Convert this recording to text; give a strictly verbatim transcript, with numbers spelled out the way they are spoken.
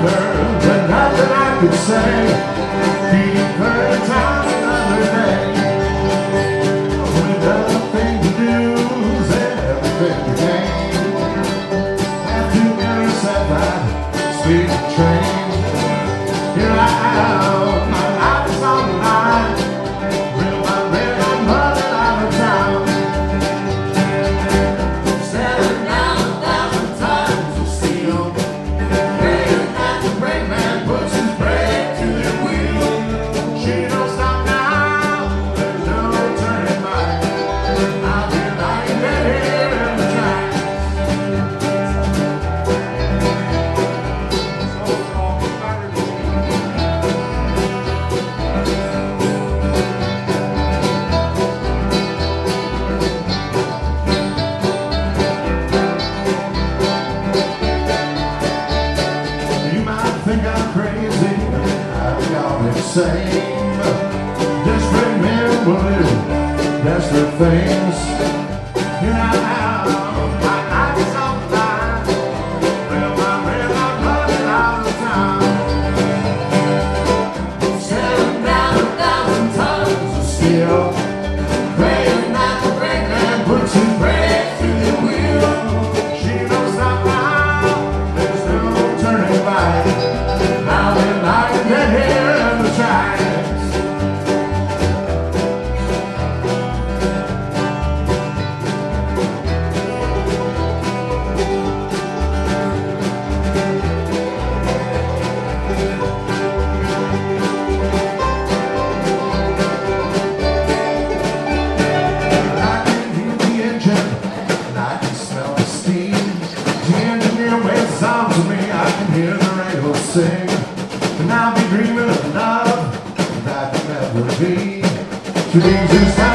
her, but nothing I could say. Keep her in town another day. With nothing to lose and everything to gain, have to intercept that sweet train. Here I am, my life is on the line. Real my red, I'm running out of town. Seven down a thousand tons of steel, praying that the brake man puts his brake to the wheel. She don't stop now, there's no turning back. I'll be lying dead here in the tracks. You might think I'm crazy, I've got it same. Desperate men will do desperate things. Here I am, my life is on the line. Well, my red, I'm running out of town. Seven down a thousand tons of steel, praying that the brake man puts his brake to the wheel. She don't stop now, there's no turning back. Now they're lying dead here in the tracks. I can hear the engine, and I can smell the steam. The engineer waits songs to me, I can hear the radio sing. And I'll be dreaming of love that can never be. Today's just